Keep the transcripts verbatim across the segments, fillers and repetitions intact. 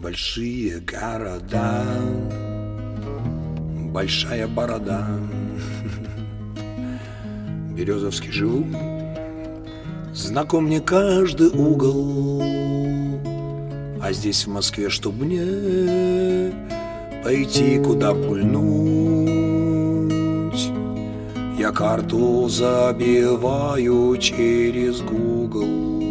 большие города, большая борода. Березовский живу, знаком мне каждый угол. А здесь, в Москве, чтоб мне пойти куда пульнуть, я карту забиваю через Google.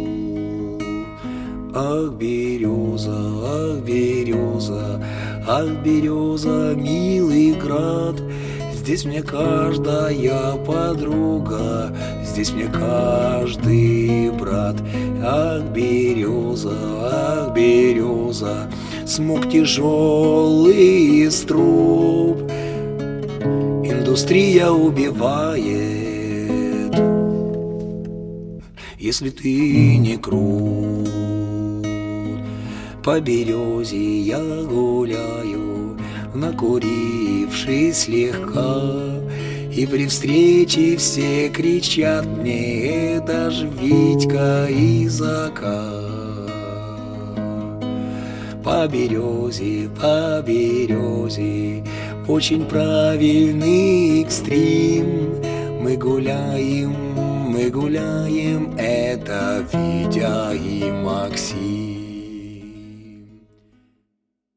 Ах, береза, ах, береза, ах, береза, милый град, здесь мне каждая подруга, здесь мне каждый брат. Ах, береза, ах, береза, смог тяжелый из труб индустрия убивает, если ты не крут. По березе я гуляю, накурившись слегка, и при встрече все кричат мне: это ж Витька из АК. По березе, по березе, очень правильный экстрим. Мы гуляем, мы гуляем, это Витя и Максим.